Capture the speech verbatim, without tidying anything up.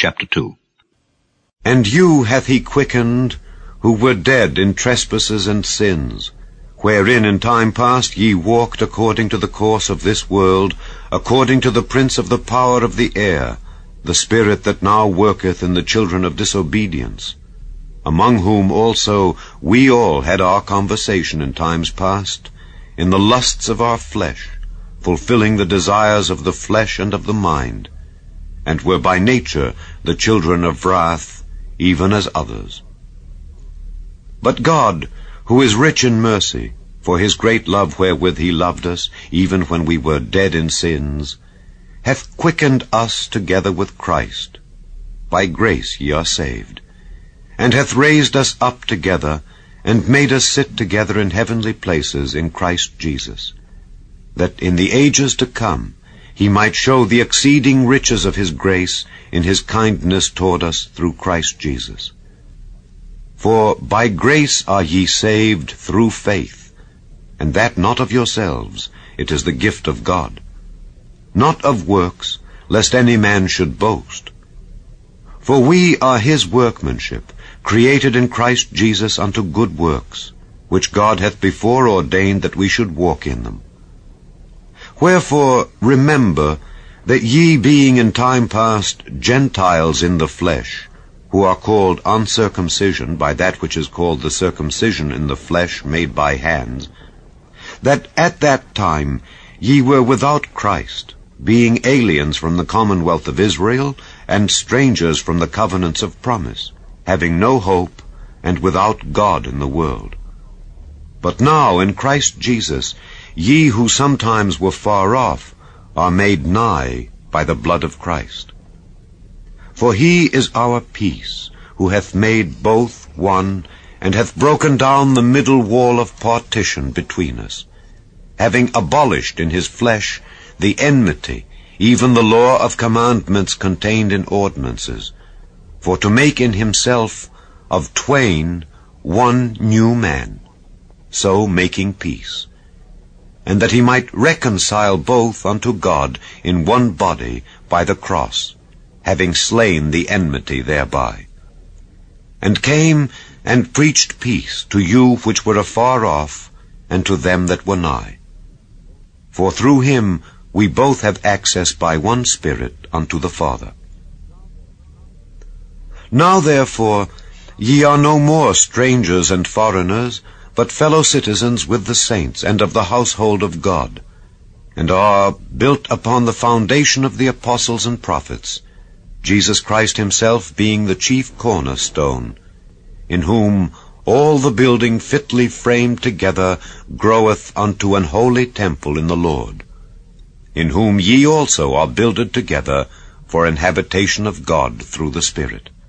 chapter two. And you hath he quickened, who were dead in trespasses and sins, wherein in time past ye walked according to the course of this world, according to the prince of the power of the air, the spirit that now worketh in the children of disobedience, among whom also we all had our conversation in times past, in the lusts of our flesh, fulfilling the desires of the flesh and of the mind, and were by nature the children of wrath, even as others. But God, who is rich in mercy, for his great love wherewith he loved us, even when we were dead in sins, hath quickened us together with Christ. By grace ye are saved, and hath raised us up together, and made us sit together in heavenly places in Christ Jesus, that in the ages to come he might show the exceeding riches of his grace in his kindness toward us through Christ Jesus. For by grace are ye saved through faith, and that not of yourselves, it is the gift of God, not of works, lest any man should boast. For we are his workmanship, created in Christ Jesus unto good works, which God hath before ordained that we should walk in them. Wherefore remember that ye being in time past Gentiles in the flesh, who are called uncircumcision by that which is called the circumcision in the flesh made by hands, that at that time ye were without Christ, being aliens from the commonwealth of Israel, and strangers from the covenants of promise, having no hope, and without God in the world. But now in Christ Jesus ye who sometimes were far off are made nigh by the blood of Christ. For he is our peace, who hath made both one, and hath broken down the middle wall of partition between us, having abolished in his flesh the enmity, even the law of commandments contained in ordinances, for to make in himself of twain one new man, so making peace, and that he might reconcile both unto God in one body by the cross, having slain the enmity thereby, and came and preached peace to you which were afar off, and to them that were nigh. For through him we both have access by one Spirit unto the Father. Now therefore ye are no more strangers and foreigners, but fellow citizens with the saints and of the household of God, and are built upon the foundation of the apostles and prophets, Jesus Christ himself being the chief cornerstone, in whom all the building fitly framed together groweth unto an holy temple in the Lord, in whom ye also are builded together for an habitation of God through the Spirit.